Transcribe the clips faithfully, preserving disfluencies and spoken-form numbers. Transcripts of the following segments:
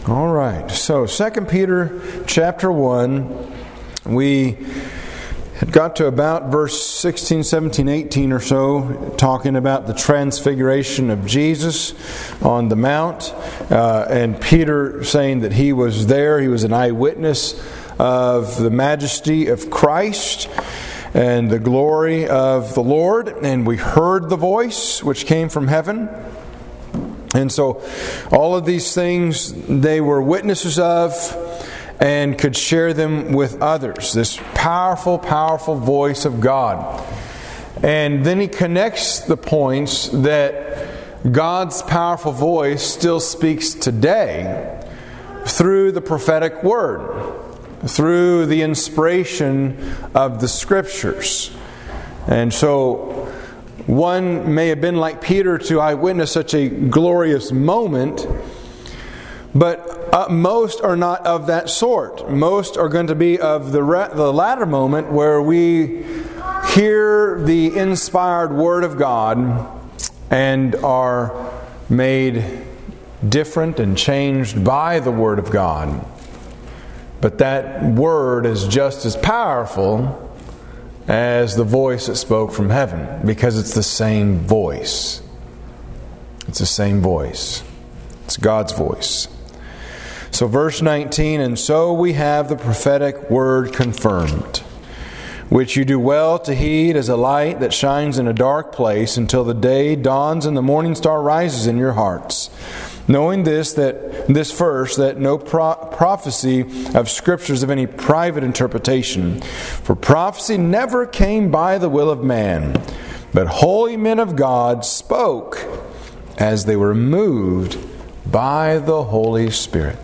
All right. So, Second Peter chapter one, we had got to about verse sixteen, seventeen, eighteen or so, talking about the transfiguration of Jesus on the Mount. Uh, and Peter saying that he was there, he was an eyewitness of the majesty of Christ and the glory of the Lord. And we heard the voice which came from heaven. And so all of these things they were witnesses of and could share them with others. This powerful, powerful voice of God. And then he connects the points that God's powerful voice still speaks today through the prophetic word, through the inspiration of the Scriptures. And so one may have been like Peter to eyewitness such a glorious moment, but uh, most are not of that sort. Most are going to be of the, re- the latter moment where we hear the inspired Word of God and are made different and changed by the Word of God. But that Word is just as powerful as the voice that spoke from heaven, because it's the same voice. It's the same voice. It's God's voice. So verse nineteen, and so we have the prophetic word confirmed, which you do well to heed as a light that shines in a dark place until the day dawns and the morning star rises in your hearts. Knowing this, that this first, that no pro- prophecy of Scriptures of any private interpretation. For prophecy never came by the will of man, but holy men of God spoke as they were moved by the Holy Spirit.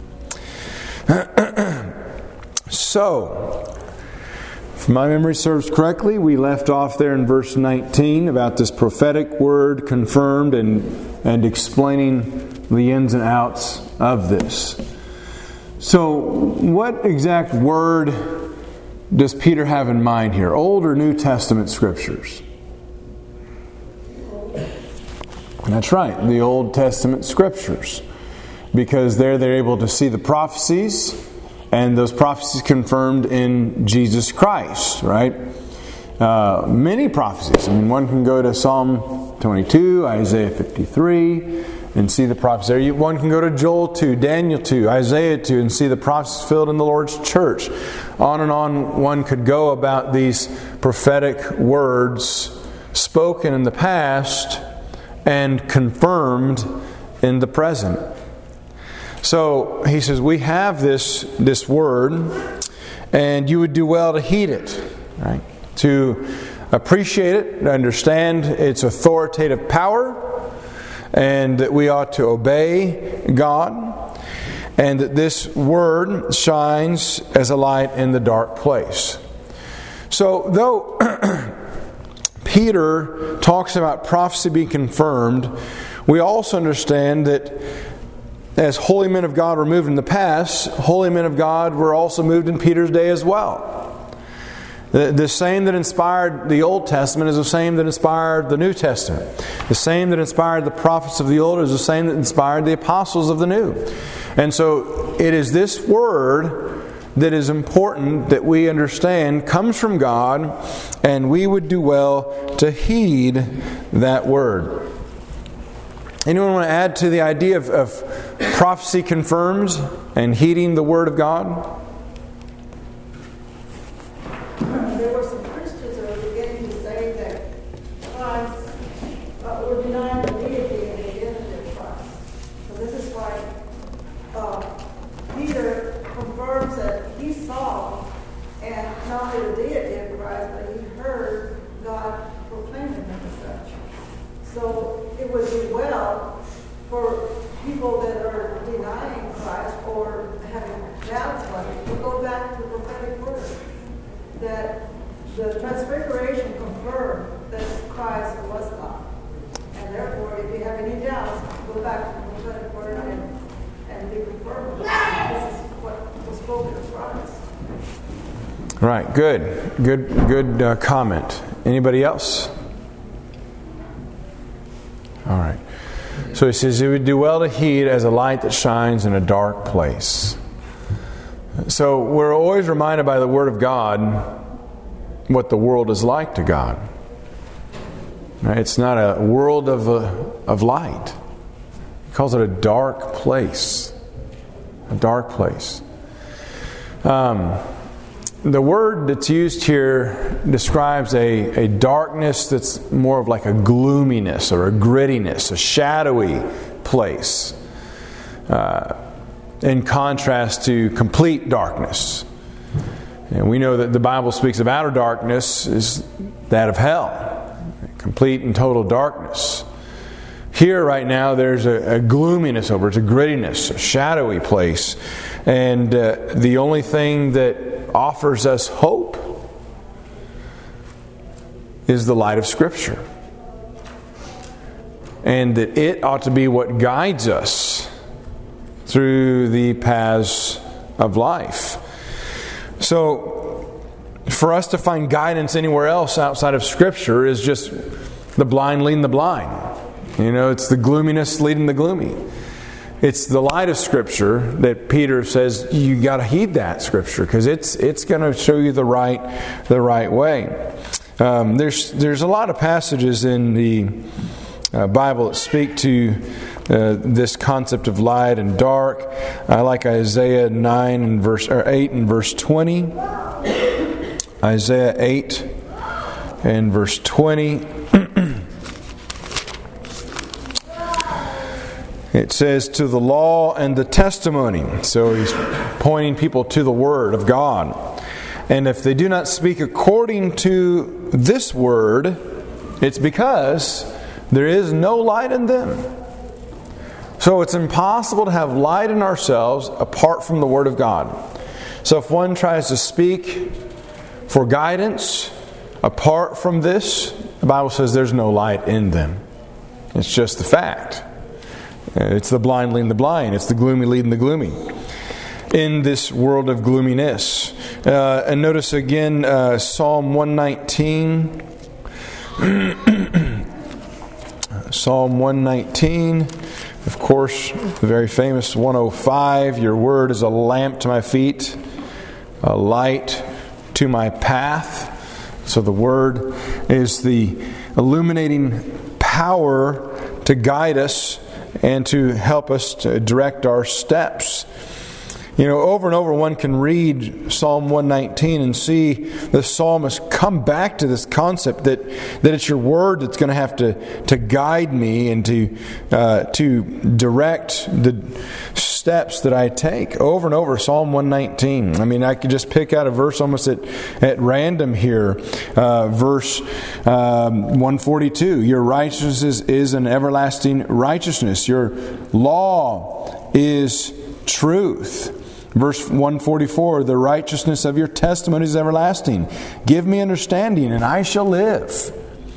So, if my memory serves correctly, we left off there in verse nineteen about this prophetic word confirmed and, and explaining the ins and outs of this. So, what exact word does Peter have in mind here? Old or New Testament Scriptures? That's right, the Old Testament Scriptures. Because there they're able to see the prophecies, and those prophecies confirmed in Jesus Christ, right? Uh, many prophecies. I mean, one can go to Psalm twenty-two, Isaiah fifty-three, and see the prophecies there. One can go to Joel two, Daniel two, Isaiah two, and see the prophecies fulfilled in the Lord's church. On and on one could go about these prophetic words spoken in the past and confirmed in the present. So he says, we have this, this word, and you would do well to heed it, right? To appreciate it, to understand its authoritative power, and that we ought to obey God, and that this word shines as a light in the dark place. So though Peter talks about prophecy being confirmed, we also understand that as holy men of God were moved in the past, holy men of God were also moved in Peter's day as well. The, the same that inspired the Old Testament is the same that inspired the New Testament. The same that inspired the prophets of the Old is the same that inspired the apostles of the New. And so it is this word that is important that we understand comes from God, and we would do well to heed that word. Anyone want to add to the idea of, of prophecy confirmed and heeding the Word of God? There were some Christians that were beginning to say that Christ uh, were denying the deity and the identity of Christ. So this is why uh, Peter confirms that he saw, and not only the deity of Christ, but he heard God proclaiming him as such. So it would be well for people that are denying Christ or having doubts about it to go back to the prophetic word. That the transfiguration confirmed that Christ was God. And therefore, if you have any doubts, go back to the prophetic word and, and be confirmed. This is what was spoken of Christ. Right, good. Good, good uh, comment. Anybody else? All right. So he says, it would do well to heed as a light that shines in a dark place. So we're always reminded by the Word of God what the world is like to God. Right? It's not a world of, uh, of light. He calls it a dark place. A dark place. Um, the word that's used here describes a, a darkness that's more of like a gloominess or a grittiness, a shadowy place. Uh, in contrast to complete darkness. And we know that the Bible speaks of outer darkness is that of hell. Complete and total darkness. Here right now there's a, a gloominess over it. It's a grittiness, a shadowy place. And uh, the only thing that offers us hope is the light of Scripture. And that it ought to be what guides us through the paths of life. So, for us to find guidance anywhere else outside of Scripture is just the blind leading the blind. You know, it's the gloominess leading the gloomy. It's the light of Scripture that Peter says you got to heed that Scripture because it's it's going to show you the right the right way. Um, there's there's a lot of passages in the uh, Bible that speak to Uh, this concept of light and dark. I like Isaiah nine and verse or eight and verse twenty. Isaiah eight and verse twenty. It says, "To the law and the testimony." So he's pointing people to the Word of God. "And if they do not speak according to this word, it's because there is no light in them." So it's impossible to have light in ourselves apart from the Word of God. So if one tries to speak for guidance apart from this, the Bible says there's no light in them. It's just the fact. It's the blind leading the blind. It's the gloomy leading the gloomy. In this world of gloominess. Uh, and notice again uh, Psalm one nineteen. Psalm one nineteen. Of course, the very famous one oh five, "Your word is a lamp to my feet, a light to my path." So the Word is the illuminating power to guide us and to help us to direct our steps. You know, over and over one can read Psalm one nineteen and see the psalmist come back to this concept that, that it's your word that's going to have to, to guide me and to uh, to direct the steps that I take. Over and over, Psalm one nineteen. I mean, I could just pick out a verse almost at, at random here. Uh, verse um, one forty-two. "Your righteousness is an everlasting righteousness. Your law is truth." Verse one forty-four, "The righteousness of your testimony is everlasting. Give me understanding, and I shall live."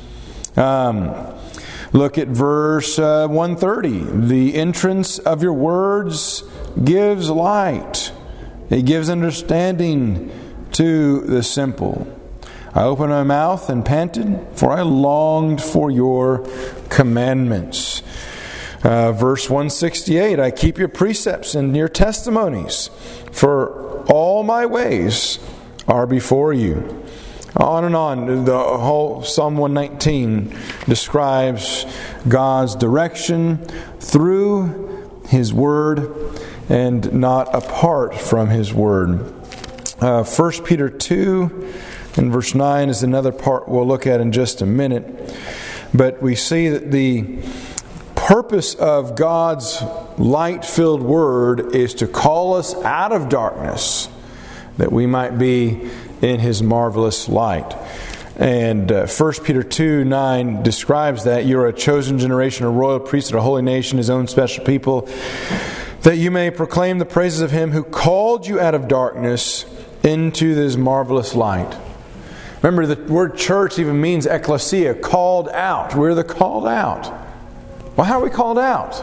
Um, look at verse uh, one thirty. "The entrance of your words gives light. It gives understanding to the simple. I opened my mouth and panted, for I longed for your commandments." Uh, verse one sixty-eight, "I keep your precepts and your testimonies, for all my ways are before you." On and on. The whole Psalm one nineteen describes God's direction through His Word and not apart from His Word. Uh, First Peter two and verse nine is another part we'll look at in just a minute. But we see that the purpose of God's light-filled Word is to call us out of darkness, that we might be in His marvelous light. And uh, First Peter two nine describes that. "You're a chosen generation, a royal priesthood, a holy nation, His own special people, that you may proclaim the praises of Him who called you out of darkness into this marvelous light." Remember, the word church even means ecclesia, called out. We're the called out. Well, how are we called out?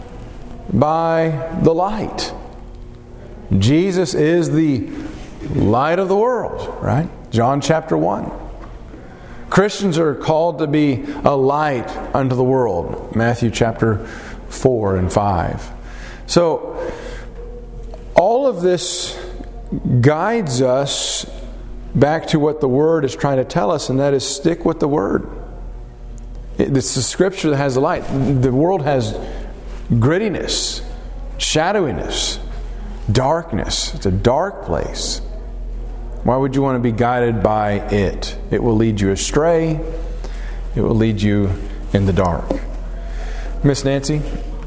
By the light. Jesus is the light of the world, right? John chapter one. Christians are called to be a light unto the world. Matthew chapter four and five. So, all of this guides us back to what the Word is trying to tell us, and that is stick with the Word. It's the Scripture that has the light. The world has grittiness, shadowiness, darkness. It's a dark place. Why would you want to be guided by it? It will lead you astray. It will lead you in the dark. Miss Nancy?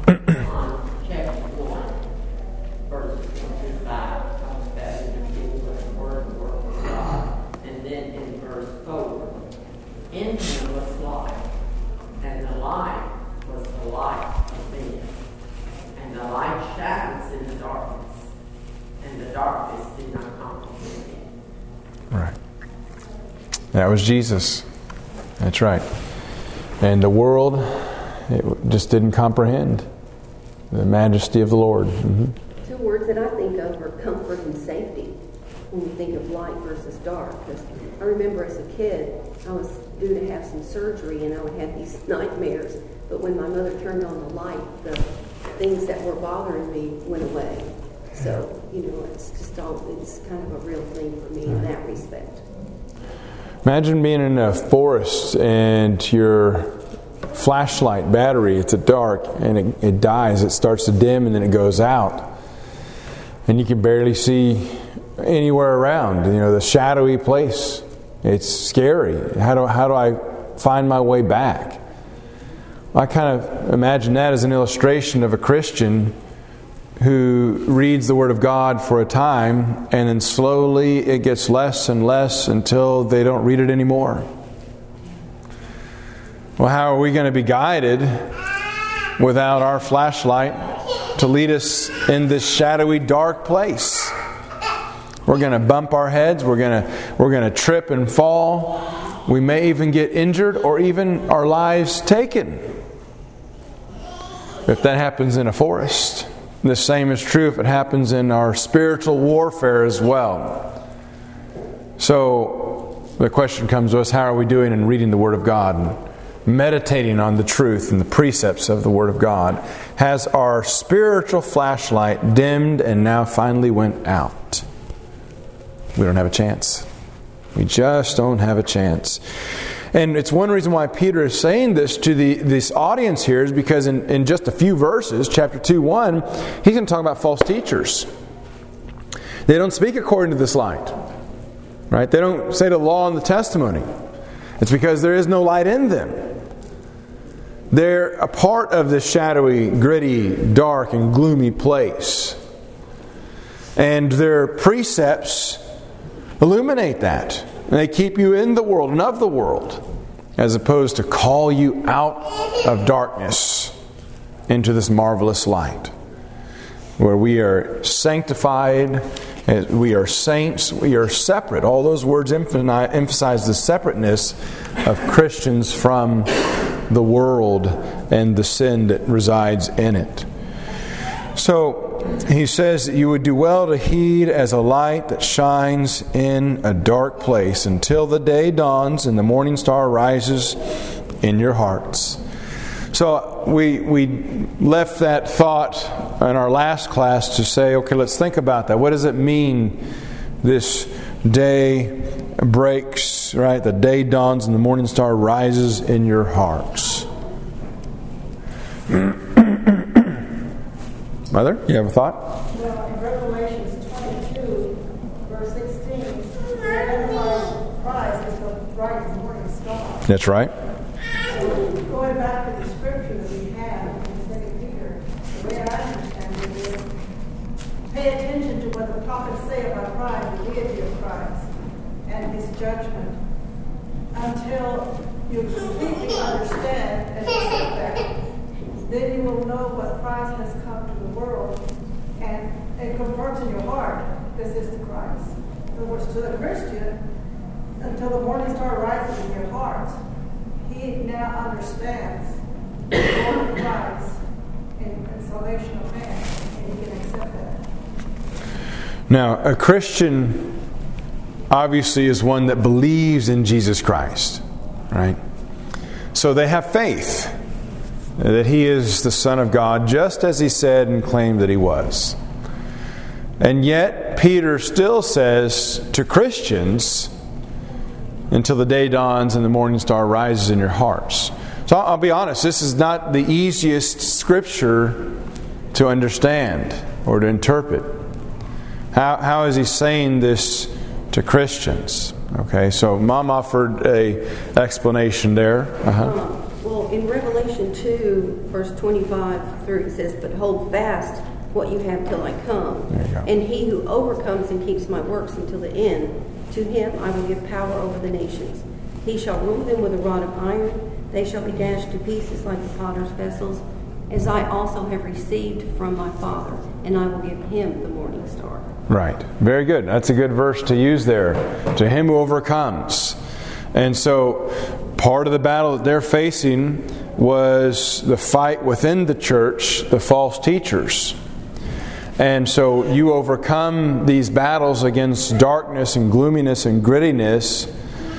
That was Jesus. That's right. And the world, it just didn't comprehend the majesty of the Lord. Mm-hmm. Two words that I think of are comfort and safety when you think of light versus dark. Because I remember as a kid, I was due to have some surgery and I would have these nightmares. But when my mother turned on the light, the things that were bothering me went away. So, you know, it's just all, it's kind of a real thing for me in that respect. Imagine being in a forest and your flashlight battery, it's at dark, and it, it dies. It starts to dim and then it goes out. And you can barely see anywhere around. You know, the shadowy place. It's scary. How do, how do I find my way back? I kind of imagine that as an illustration of a Christian who reads the Word of God for a time, and then slowly it gets less and less until they don't read it anymore. Well, how are we going to be guided without our flashlight to lead us in this shadowy, dark place? We're going to bump our heads. We're going to we're going to trip and fall. We may even get injured or even our lives taken. If that happens in a forest. The same is true if it happens in our spiritual warfare as well. So the question comes to us, how are we doing in reading the Word of God and meditating on the truth and the precepts of the Word of God? Has our spiritual flashlight dimmed and now finally went out? We don't have a chance. We just don't have a chance. And it's one reason why Peter is saying this to the this audience here is because in, in just a few verses, chapter two, one, he's going to talk about false teachers. They don't speak according to this light. Right? They don't say the law and the testimony. It's because there is no light in them. They're a part of this shadowy, gritty, dark, and gloomy place. And their precepts illuminate that. And they keep you in the world and of the world, as opposed to call you out of darkness into this marvelous light, where we are sanctified, we are saints, we are separate. All those words emphasize the separateness of Christians from the world and the sin that resides in it. So, he says that you would do well to heed as a light that shines in a dark place until the day dawns and the morning star rises in your hearts. So we we left that thought in our last class to say, okay, let's think about that. What does it mean this day breaks, right? The day dawns and the morning star rises in your hearts. Mother, you have a thought? Well, in Revelations twenty-two, verse sixteen, it identifies Christ as the bright morning star. That's right. So, going back to the scripture that we have in Second Peter, the way I understand it is, pay attention to what the prophets say about Christ, the deity of Christ, and His judgment, until you completely understand and accept that. Then you will know what Christ has come to the world, and it confirms in your heart, this is the Christ. In other words, to the Christian, until the morning star rises in your heart, he now understands the Lord of Christ and, and salvation of man, and he can accept that. Now, a Christian obviously is one that believes in Jesus Christ, right? So they have faith. that He is the Son of God, just as He said and claimed that He was. And yet, Peter still says to Christians, until the day dawns and the morning star rises in your hearts. So I'll be honest, this is not the easiest scripture to understand or to interpret. How, how is he saying this to Christians? Okay, so Mom offered a explanation there. Uh-huh. Uh, well, in Revelation two, verse twenty-five through, it says, "But hold fast what you have till I come. There you go. And he who overcomes and keeps my works until the end, to him I will give power over the nations. He shall rule them with a rod of iron. They shall be dashed to pieces like the potter's vessels, as I also have received from my Father, and I will give him the morning star." Right. Very good. That's a good verse to use there. To him who overcomes. And so part of the battle that they're facing was the fight within the church, the false teachers. And so you overcome these battles against darkness and gloominess and grittiness,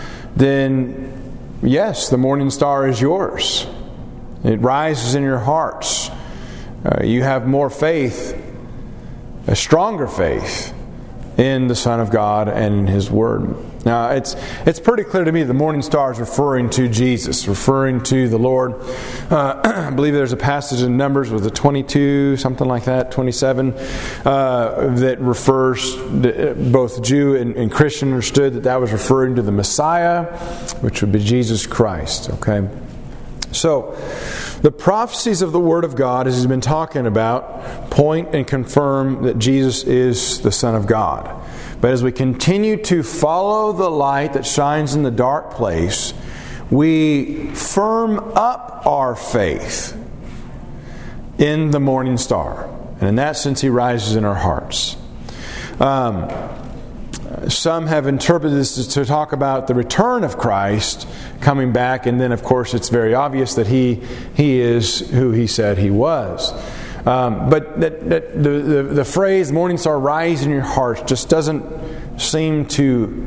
then yes, the morning star is yours. It rises in your hearts. Uh, you have more faith, a stronger faith in the Son of God and in His Word. Now, it's it's pretty clear to me the morning star is referring to Jesus, referring to the Lord. Uh, I believe there's a passage in Numbers with the twenty-two, something like that, twenty-seven, uh, that refers, to, both Jew and, and Christian understood that that was referring to the Messiah, which would be Jesus Christ. Okay, so the prophecies of the Word of God, as He's been talking about, point and confirm that Jesus is the Son of God. But as we continue to follow the light that shines in the dark place, we firm up our faith in the morning star. And in that sense, He rises in our hearts. Um, some have interpreted this to talk about the return of Christ coming back, and then of course it's very obvious that He He is who He said He was. Um, but that, that the, the, the phrase "morning star rise in your hearts" just doesn't seem to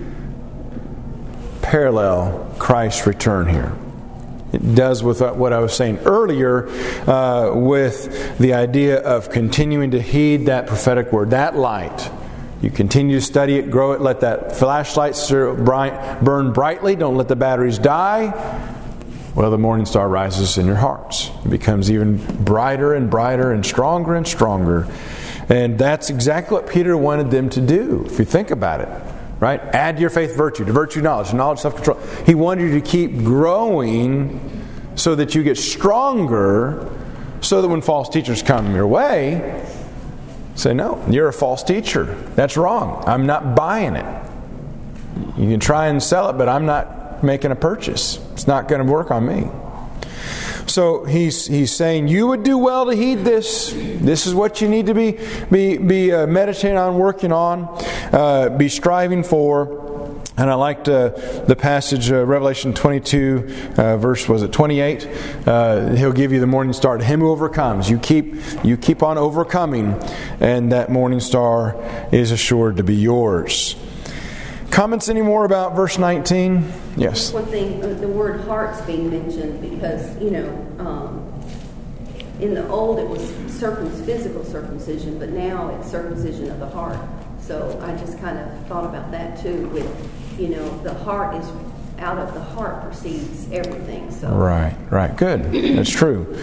parallel Christ's return here. It does with what I was saying earlier uh, with the idea of continuing to heed that prophetic word, that light. You continue to study it, grow it, let that flashlight burn brightly, don't let the batteries die. Well, the morning star rises in your hearts. It becomes even brighter and brighter and stronger and stronger. And that's exactly what Peter wanted them to do, if you think about it. Right? Add to your faith virtue, to virtue knowledge, to knowledge self-control. He wanted you to keep growing so that you get stronger, so that when false teachers come your way, say, "No, you're a false teacher. That's wrong. I'm not buying it. You can try and sell it, but I'm not making a purchase. It's not going to work on me." So he's he's saying you would do well to heed this. This is what you need to be be be uh, meditating on, working on, uh, be striving for. And I liked uh, the passage, uh, Revelation twenty-two, uh, verse was it twenty-eight? Uh, he'll give you the morning star. To him who overcomes, you keep you keep on overcoming, and that morning star is assured to be yours. Comments any more about verse nineteen? Yes. One thing, uh, the word heart's being mentioned because, you know, um, in the old it was circum- physical circumcision, but now it's circumcision of the heart. So I just kind of thought about that too with, you know, the heart is, out of the heart proceeds everything. So Right, right. Good. That's true.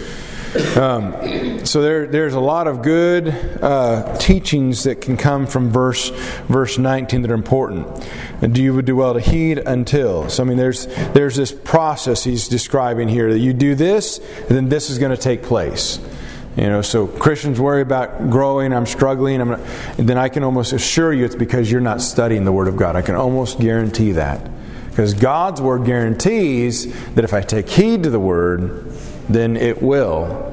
Um, so there, there's a lot of good uh, teachings that can come from verse verse nineteen that are important. And do you would do well to heed until. So I mean, there's there's this process he's describing here that you do this, and then this is going to take place. You know, so Christians worry about growing. I'm struggling. I'm not, and then I can almost assure you it's because you're not studying the Word of God. I can almost guarantee that, because God's Word guarantees that if I take heed to the Word, then it will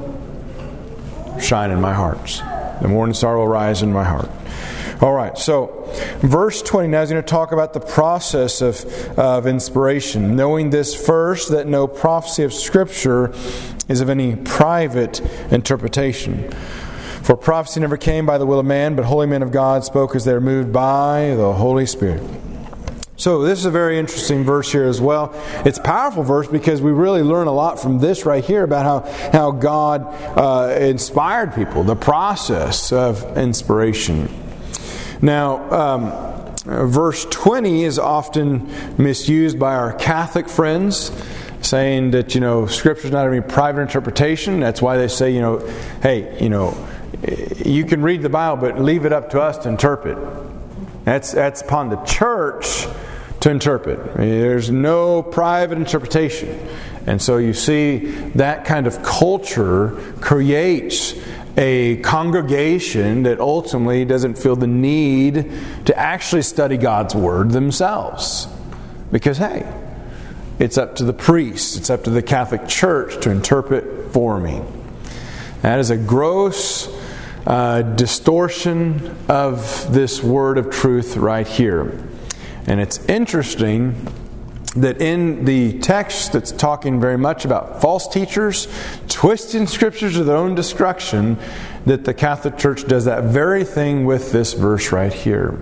shine in my hearts. The morning star will rise in my heart. All right, so verse twenty now is going to talk about the process of, of inspiration. Knowing this first, that no prophecy of Scripture is of any private interpretation. For prophecy never came by the will of man, but holy men of God spoke as they were moved by the Holy Spirit. So this is a very interesting verse here as well. It's a powerful verse because we really learn a lot from this right here about how, how God uh, inspired people, the process of inspiration. Now, um, verse twenty is often misused by our Catholic friends, saying that, you know, Scripture's not any private interpretation. That's why they say, you know, hey, you know, you can read the Bible, but leave it up to us to interpret. That's that's upon the church to interpret. I mean, there's no private interpretation. And so you see that kind of culture creates a congregation that ultimately doesn't feel the need to actually study God's Word themselves. Because, hey, it's up to the priests, it's up to the Catholic Church to interpret for me. That is a gross uh, distortion of this word of truth right here. And it's interesting that in the text that's talking very much about false teachers twisting Scriptures to their own destruction, that the Catholic Church does that very thing with this verse right here.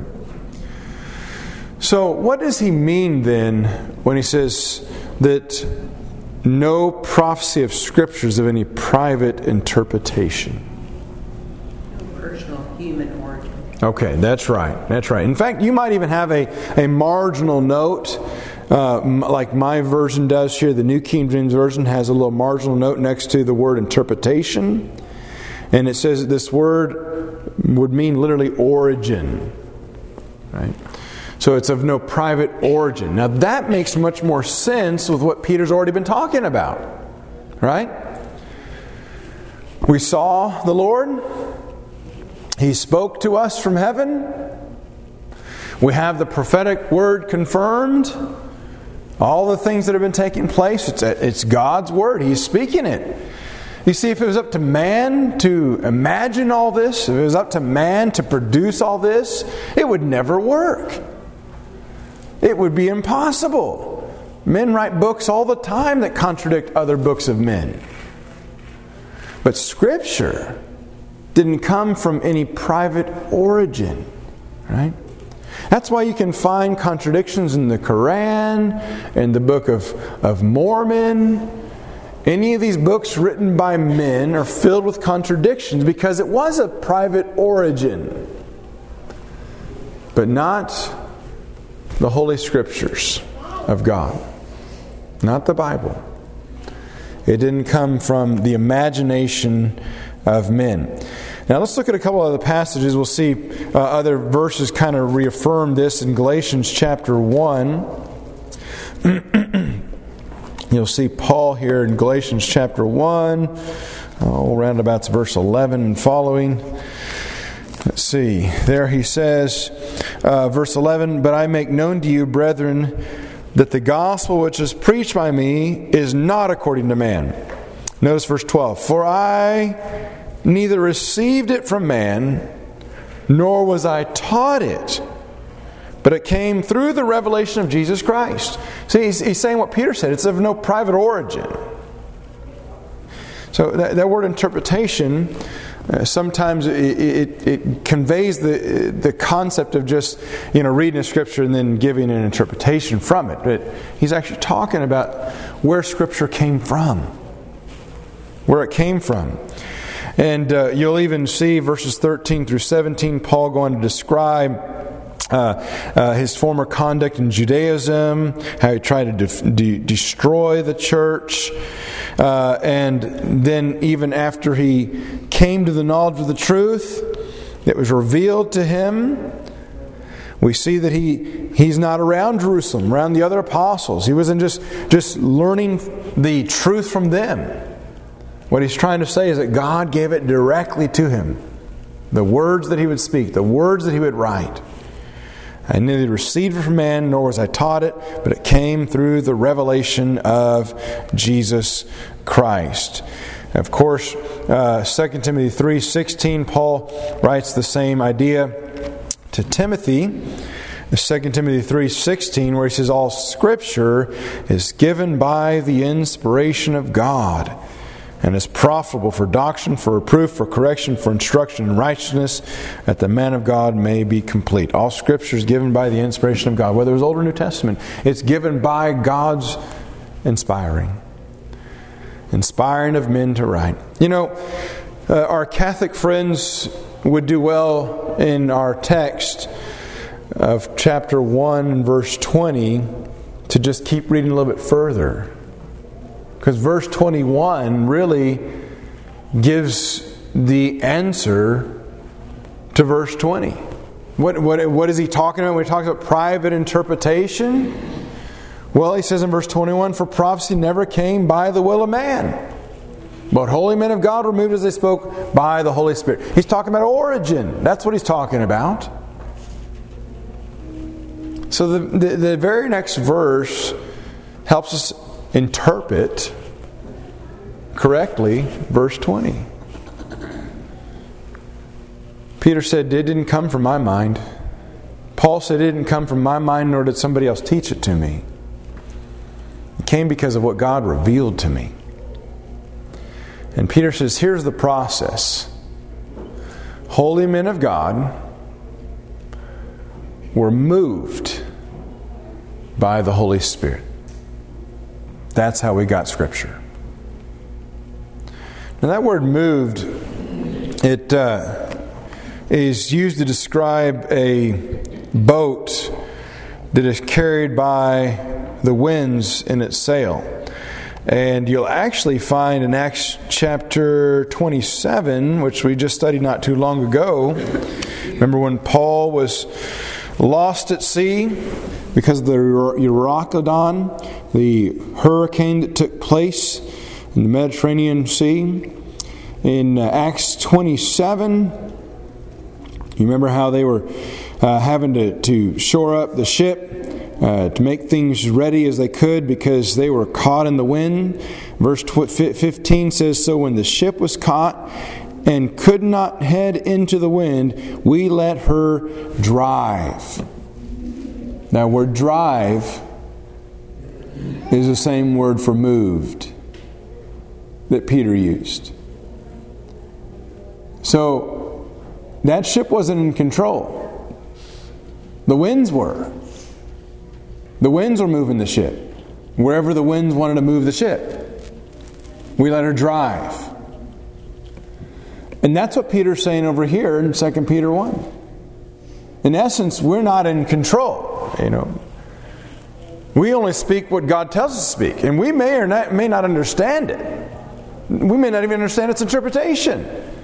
So what does he mean then when he says that no prophecy of Scriptures of any private interpretation? No personal human origin. Okay, that's right. That's right. In fact, you might even have a, a marginal note, uh, like my version does here. The New King James Version has a little marginal note next to the word interpretation. And it says that this word would mean literally origin. Right? So it's of no private origin. Now that makes much more sense with what Peter's already been talking about. Right? We saw the Lord. He spoke to us from heaven. We have the prophetic word confirmed. All the things that have been taking place, it's, it's God's word. He's speaking it. You see, if it was up to man to imagine all this, if it was up to man to produce all this, it would never work. It would be impossible. Men write books all the time that contradict other books of men. But Scripture didn't come from any private origin, right? That's why you can find contradictions in the Quran, in the Book of, of Mormon. Any of these books written by men are filled with contradictions because it was a private origin, but not the Holy Scriptures of God, not the Bible. It didn't come from the imagination of men. Now let's look at a couple of other passages. We'll see uh, other verses kind of reaffirm this in Galatians chapter one. You'll see Paul here in Galatians chapter one, oh, roundabouts verse eleven and following. Let's see. There he says, uh, verse eleven, "But I make known to you, brethren, that the gospel which is preached by me is not according to man." Notice verse twelve. "For I neither received it from man, nor was I taught it, but it came through the revelation of Jesus Christ." See, he's, he's saying what Peter said. It's of no private origin. So that, that word interpretation, uh, sometimes it, it, it conveys the the concept of just, you know, reading a Scripture and then giving an interpretation from it. But he's actually talking about where Scripture came from. Where it came from. And uh, you'll even see verses thirteen through seventeen, Paul going to describe uh, uh, his former conduct in Judaism, how he tried to de- de- destroy the church. Uh, and then even after he came to the knowledge of the truth, it was revealed to him. We see that he he's not around Jerusalem, around the other apostles. He wasn't just, just learning the truth from them. What he's trying to say is that God gave it directly to him. The words that he would speak, the words that he would write. I neither received it from man, nor was I taught it, but it came through the revelation of Jesus Christ. Of course, uh, Second Timothy three sixteen, Paul writes the same idea to Timothy. Second Timothy three sixteen, where he says, "All Scripture is given by the inspiration of God, and is profitable for doctrine, for reproof, for correction, for instruction in righteousness, that the man of God may be complete. All Scripture is given by the inspiration of God. Whether it's Old or New Testament, it's given by God's inspiring. Inspiring of men to write. You know, uh, our Catholic friends would do well in our text of chapter one, verse twenty, to just keep reading a little bit further. Because verse twenty-one really gives the answer to verse twenty. What, what, what is he talking about when he talks about private interpretation? Well, he says in verse twenty-one, for prophecy never came by the will of man, but holy men of God were moved as they spoke by the Holy Spirit. He's talking about origin. That's what he's talking about. So the, the, the very next verse helps us interpret correctly verse twenty. Peter said, it didn't come from my mind. Paul said, it didn't come from my mind, nor did somebody else teach it to me. It came because of what God revealed to me. And Peter says, here's the process. Holy men of God were moved by the Holy Spirit. That's how we got Scripture. Now that word moved, it uh, is used to describe a boat that is carried by the winds in its sail. And you'll actually find in Acts chapter twenty-seven, which we just studied not too long ago. Remember when Paul was lost at sea because of the Euroclydon, the hurricane that took place in the Mediterranean Sea. In uh, Acts twenty-seven, you remember how they were uh, having to, to shore up the ship uh, to make things ready as they could because they were caught in the wind. Verse fifteen says, so when the ship was caught and could not head into the wind, we let her drive. Now, word drive is the same word for moved that Peter used. So, that ship wasn't in control. The winds were. The winds were moving the ship. Wherever the winds wanted to move the ship, we let her drive. And that's what Peter's saying over here in Second Peter one. In essence, we're not in control. You know, we only speak what God tells us to speak, and we may or not, may not understand it. We may not even understand its interpretation.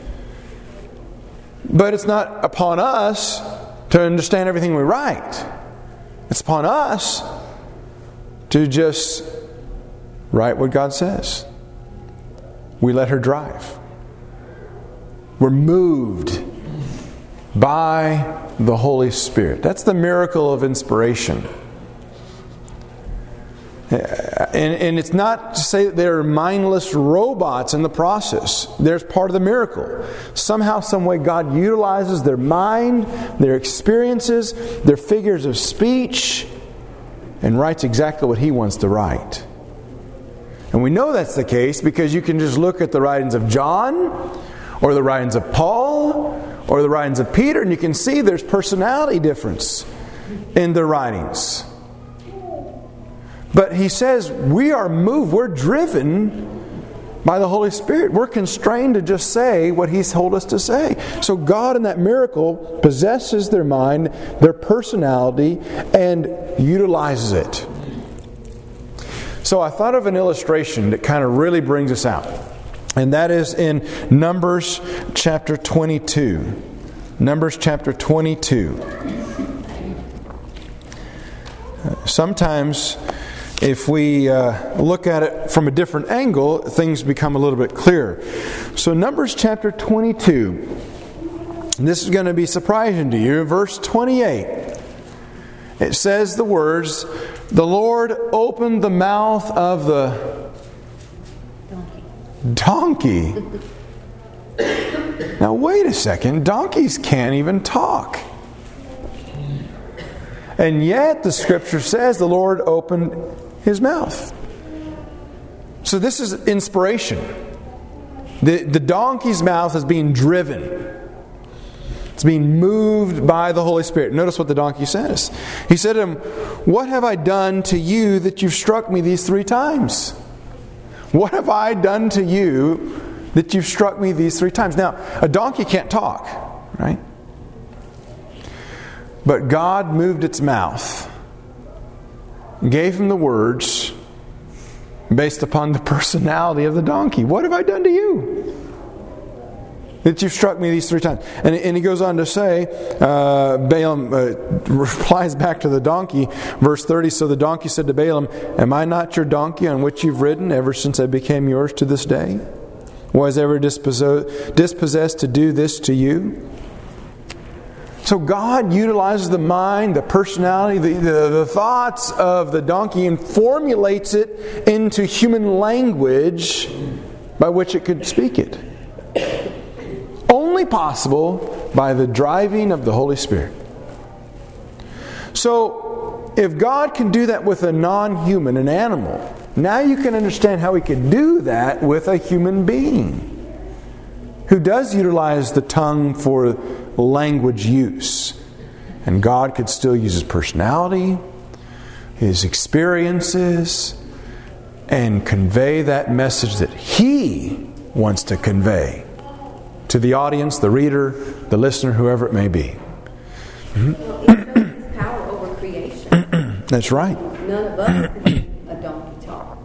But it's not upon us to understand everything we write. It's upon us to just write what God says. We let her drive. We're moved by the Holy Spirit. That's the miracle of inspiration. And, and it's not to say that they're mindless robots in the process. There's part of the miracle. Somehow, some way, God utilizes their mind, their experiences, their figures of speech, and writes exactly what He wants to write. And we know that's the case because you can just look at the writings of John, or the writings of Paul, or the writings of Peter, and you can see there's personality difference in their writings. But he says we are moved, we're driven by the Holy Spirit. We're constrained to just say what He's told us to say. So God in that miracle possesses their mind, their personality, and utilizes it. So I thought of an illustration that kind of really brings us out. And that is in Numbers chapter twenty-two. Numbers chapter twenty-two. Sometimes, if we uh, look at it from a different angle, things become a little bit clearer. So Numbers chapter twenty-two. And this is going to be surprising to you. Verse twenty-eight. It says the words, "The Lord opened the mouth of the donkey." Now wait a second. Donkeys can't even talk. And yet the Scripture says the Lord opened His mouth. So this is inspiration. The, the donkey's mouth is being driven. It's being moved by the Holy Spirit. Notice what the donkey says. He said to him, "What have I done to you that you've struck me these three times? What have I done to you that you've struck me these three times?" Now, a donkey can't talk, right? But God moved its mouth, gave him the words based upon the personality of the donkey. "What have I done to you that you've struck me these three times?" And, and he goes on to say, uh, Balaam uh, replies back to the donkey, verse thirty, "So the donkey said to Balaam, 'Am I not your donkey on which you've ridden ever since I became yours to this day? Was ever dispossessed, dispossessed to do this to you?" So God utilizes the mind, the personality, the, the, the thoughts of the donkey and formulates it into human language by which it could speak it. Only possible by the driving of the Holy Spirit. So, if God can do that with a non-human, an animal, now you can understand how He could do that with a human being who does utilize the tongue for language use. And God could still use His personality, His experiences, and convey that message that He wants to convey to the audience, the reader, the listener, whoever it may be. Mm-hmm. Power over creation. That's right. None of us can a donkey talk.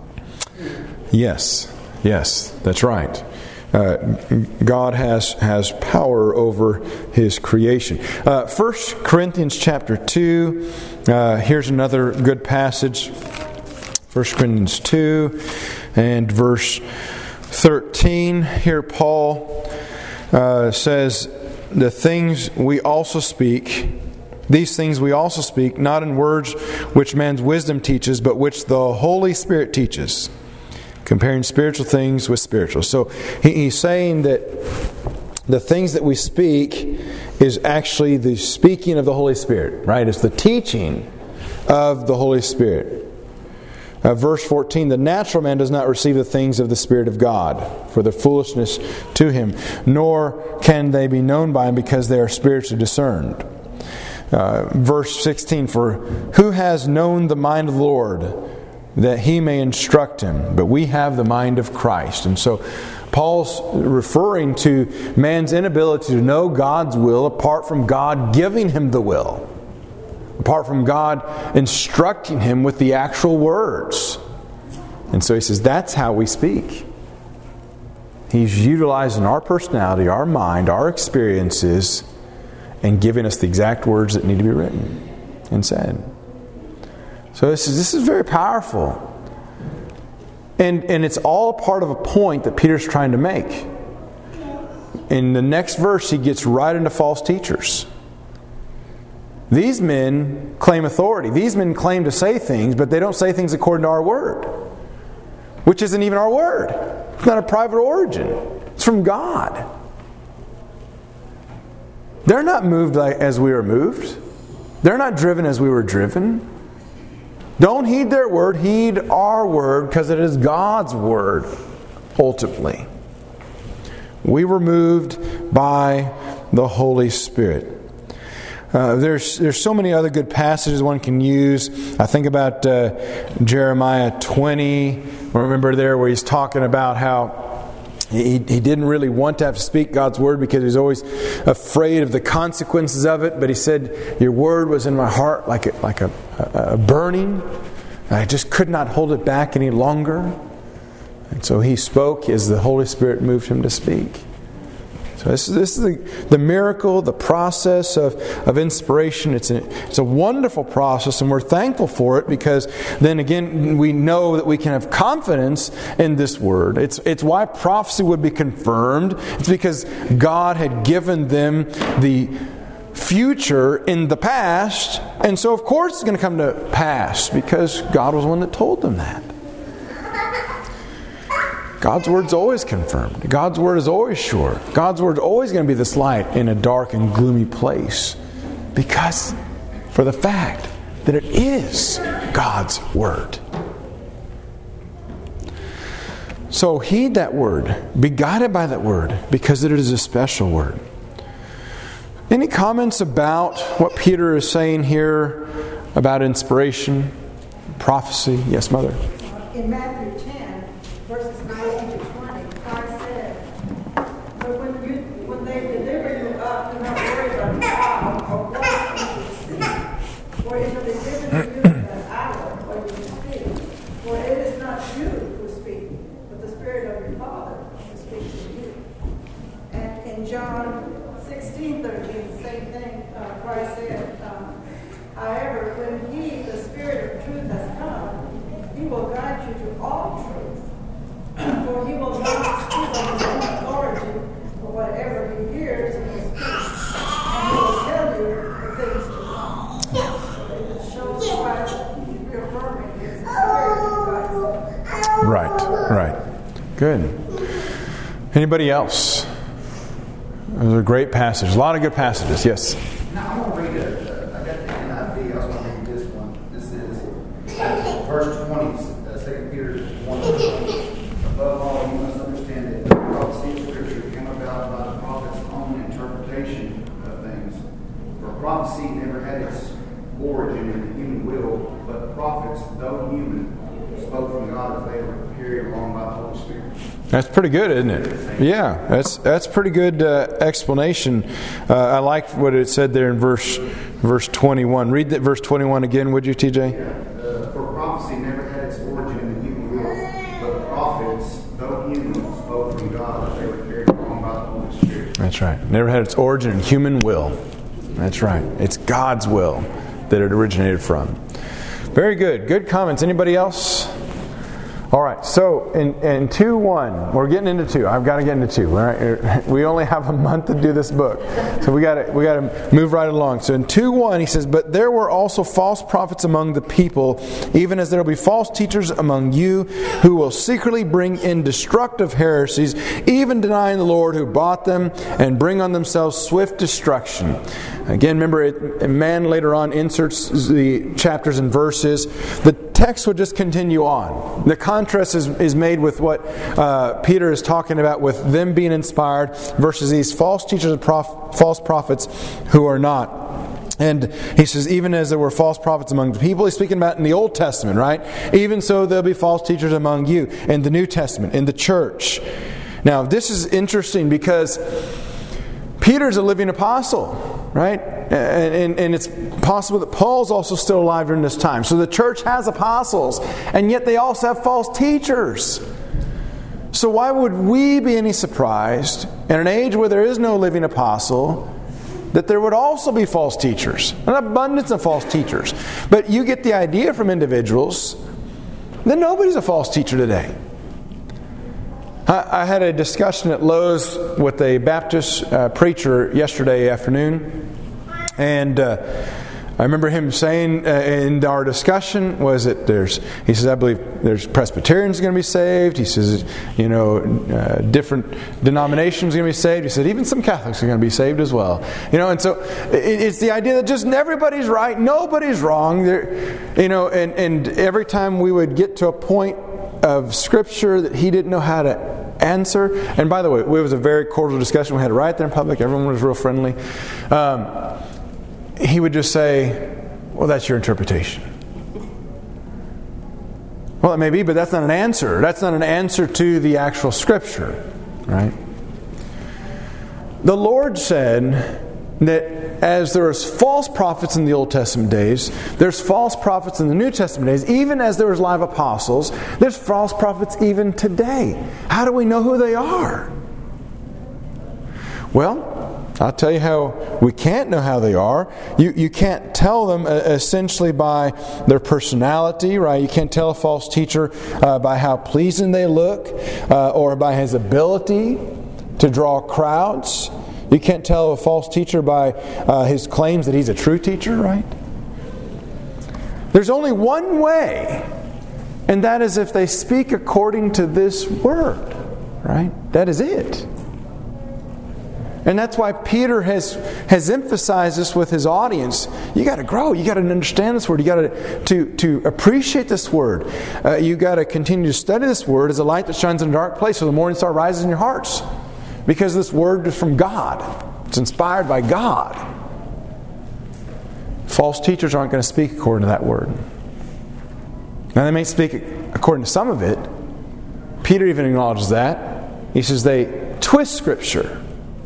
Yes, yes, that's right. Uh, God has has power over His creation. Uh, First Corinthians chapter two. Uh, here's another good passage. First Corinthians two and verse thirteen. Here Paul uh, says, "The things we also speak, these things we also speak, not in words which man's wisdom teaches, but which the Holy Spirit teaches, comparing spiritual things with spiritual." So he, he's saying that the things that we speak is actually the speaking of the Holy Spirit, right? It's the teaching of the Holy Spirit. Uh, verse fourteen, "The natural man does not receive the things of the Spirit of God, for their foolishness to him, nor can they be known by him because they are spiritually discerned." Uh, verse sixteen, "For who has known the mind of the Lord, that He may instruct him? But we have the mind of Christ." And so Paul's referring to man's inability to know God's will apart from God giving him the will, apart from God instructing him with the actual words. And so he says that's how we speak. He's utilizing our personality, our mind, our experiences, and giving us the exact words that need to be written and said. So this is this is very powerful. And and it's all part of a point that Peter's trying to make. In the next verse, he gets right into false teachers. These men claim authority. These men claim to say things, but they don't say things according to our word, which isn't even our word. It's not a private origin. It's from God. They're not moved like as we are moved. They're not driven as we were driven. Don't heed their word, heed our word, because it is God's word, ultimately. We were moved by the Holy Spirit. Uh, there's there's so many other good passages one can use. I think about uh, Jeremiah twenty. Remember there where he's talking about how He, he didn't really want to have to speak God's word because he was always afraid of the consequences of it. But he said, "Your word was in my heart like a, like a, a, a burning. I just could not hold it back any longer." And so he spoke as the Holy Spirit moved him to speak. So this is, this is the, the miracle, the process of, of inspiration. It's a, it's a wonderful process, and we're thankful for it because then again we know that we can have confidence in this word. It's, it's why prophecy would be confirmed. It's because God had given them the future in the past, and so of course it's going to come to pass because God was the one that told them that. God's word's always confirmed. God's word is always sure. God's word is always going to be this light in a dark and gloomy place because for the fact that it is God's word. So heed that word. Be guided by that word, because it is a special word. Any comments about what Peter is saying here about inspiration, prophecy? Yes, Mother. In Matthew ten, verses nineteen to twenty, Christ said, "But when you when they deliver you up, do not worry about the hour or what you speak, for it shall be given to you an hour when you speak. For it is not you who speak, but the Spirit of your Father who speaks to you." And in John sixteen thirteen, the same thing, uh, Christ said, um, "However, when He, the Spirit of truth, has come, He will guide you to all truth. For He will not speak on His own authority, but whatever He hears, He will speak, and He will tell you the things to come." So it shows Christ reaffirming His Spirit of Christ. Right, right. Good. Anybody else? Those are great passages. A lot of good passages. Yes? Now, I'm going to read it. Uh, I got the N I V. I was going to read this one. This is uh, verse twenty, uh, Second Peter one. "Above all, you must understand that the prophecy of Scripture came about by the prophet's own interpretation of things. For prophecy never had its origin in the human will, but prophets, though human, spoke from God as they were carried along by the Holy Spirit." That's pretty good, isn't it? Yeah, that's that's pretty good uh, explanation. Uh, I like what it said there in verse verse twenty-one. Read that verse twenty-one again, would you, T J? Yeah. Uh, "For prophecy never had its origin in the human will, but prophets, though human, spoke from God as they were carried along by the Holy Spirit." That's right. Never had its origin in human will. That's right. It's God's will that it originated from. Very good. Good comments. Anybody else? All right, so in, in two one, we're getting into two. I've got to get into two. All right? We only have a month to do this book, so we got to we got to move right along. So in two one, he says, "But there were also false prophets among the people, even as there will be false teachers among you, who will secretly bring in destructive heresies, even denying the Lord who bought them, and bring on themselves swift destruction." Again, remember, it, man later on inserts the chapters and verses. The text would just continue on. The contrast is, is made with what uh, Peter is talking about with them being inspired versus these false teachers and prof- false prophets who are not. And he says, even as there were false prophets among the people, he's speaking about in the Old Testament, right? Even so, there'll be false teachers among you in the New Testament, in the church. Now, this is interesting because Peter's a living apostle. Right? And, and, and it's possible that Paul's also still alive during this time. So the church has apostles, and yet they also have false teachers. So why would we be any surprised in an age where there is no living apostle that there would also be false teachers? An abundance of false teachers. But you get the idea from individuals that nobody's a false teacher today. I had a discussion at Lowe's with a Baptist uh, preacher yesterday afternoon, and uh, I remember him saying uh, in our discussion was that there's, he says, I believe there's Presbyterians going to be saved. He says, you know, uh, different denominations are going to be saved. He said, even some Catholics are going to be saved as well. You know, and so it, it's the idea that just everybody's right, nobody's wrong. There, you know, and, and every time we would get to a point of Scripture that he didn't know how to answer. And by the way, it was a very cordial discussion. We had it right there in public. Everyone was real friendly. Um, he would just say, well, that's your interpretation. Well, it may be, but that's not an answer. That's not an answer to the actual Scripture. Right? The Lord said that as there was false prophets in the Old Testament days, there's false prophets in the New Testament days. Even as there was live apostles, there's false prophets even today. How do we know who they are? Well, I'll tell you how we can't know how they are. You you can't tell them uh, essentially by their personality, right? You can't tell a false teacher uh, by how pleasing they look uh, or by his ability to draw crowds. You can't tell a false teacher by uh, his claims that he's a true teacher, right? There's only one way, and that is if they speak according to this word, right? That is it. And that's why Peter has, has emphasized this with his audience. You got to grow. You got to understand this Word. You got to, to, to appreciate this Word. Uh, you got to continue to study this Word as a light that shines in a dark place so the morning star rises in your hearts. Because this Word is from God. It's inspired by God. False teachers aren't going to speak according to that Word. Now they may speak according to some of it. Peter even acknowledges that. He says they twist Scripture.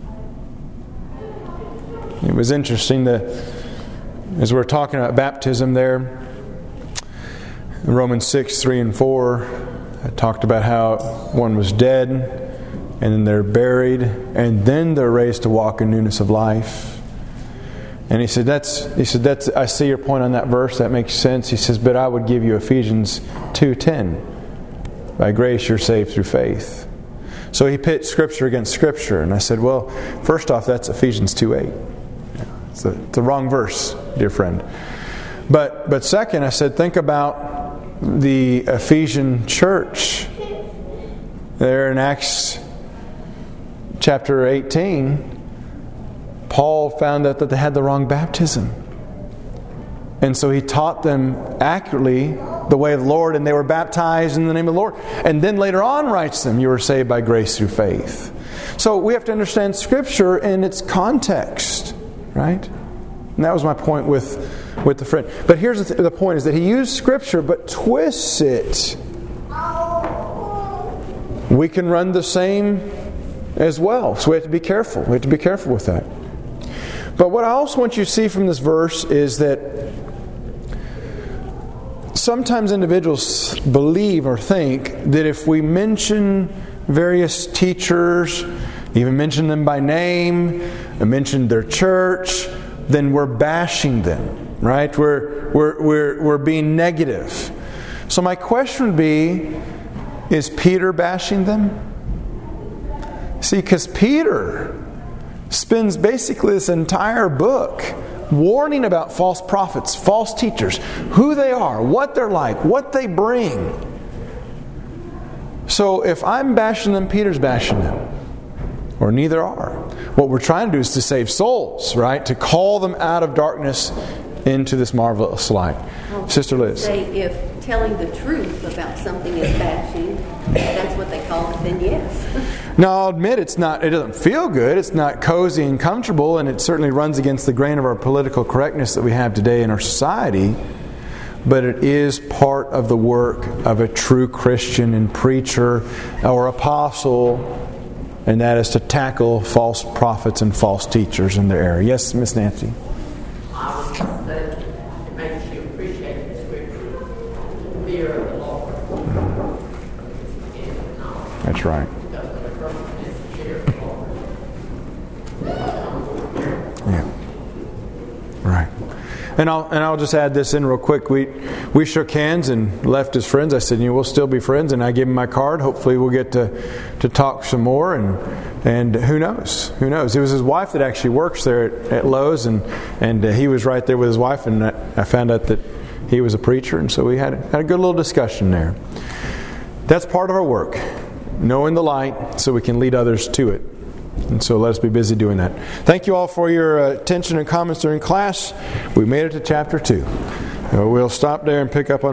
It was interesting that as we're talking about baptism there, in Romans six, three and four, I talked about how one was dead, and then they're buried, and then they're raised to walk in newness of life. And he said, "That's." He said, "That's." I see your point on that verse. That makes sense." He says, "But I would give you Ephesians two ten. By grace you're saved through faith." So he pit Scripture against Scripture, and I said, "Well, first off, that's Ephesians two eight. It's the, the wrong verse, dear friend. But but second, I said, think about the Ephesian church. There in Acts chapter eighteen, Paul found out that they had the wrong baptism. And so he taught them accurately the way of the Lord, and they were baptized in the name of the Lord. And then later on writes them, you were saved by grace through faith. So we have to understand Scripture in its context. Right? And that was my point with, with the friend. But here's the, th- the point is that he used Scripture but twists it. We can run the same as well. So we have to be careful. We have to be careful with that. But what I also want you to see from this verse is that sometimes individuals believe or think that if we mention various teachers, even mention them by name, and mention their church, then we're bashing them, right? We're we're we're we're being negative. So my question would be, is Peter bashing them? See, because Peter spends basically this entire book warning about false prophets, false teachers, who they are, what they're like, what they bring. So if I'm bashing them, Peter's bashing them. Or neither are. What we're trying to do is to save souls, right? To call them out of darkness into this marvelous light. Well, Sister Liz. Say if telling the truth about something is bashing, that's what they call it, then yes. Now I'll admit it's not. It doesn't feel good. It's not cozy and comfortable, and it certainly runs against the grain of our political correctness that we have today in our society. But it is part of the work of a true Christian and preacher or apostle. And that is to tackle false prophets and false teachers in their area. Yes, Miss Nancy? I would say it makes you appreciate the Scripture, the fear of the Lord. Mm-hmm. That's right. Because when a person is the fear of the Lord, it comes Yeah. Right. And I'll and I'll just add this in real quick. We we shook hands and left as friends. I said, you know, we'll still be friends, and I gave him my card. Hopefully, we'll get to to talk some more. And and who knows? Who knows? It was his wife that actually works there at, at Lowe's, and and uh, he was right there with his wife. And I, I found out that he was a preacher, and so we had had a good little discussion there. That's part of our work, knowing the light, so we can lead others to it. And so let us be busy doing that. Thank you all for your uh, attention and comments during class. We made it to chapter two. Uh, we'll stop there and pick up on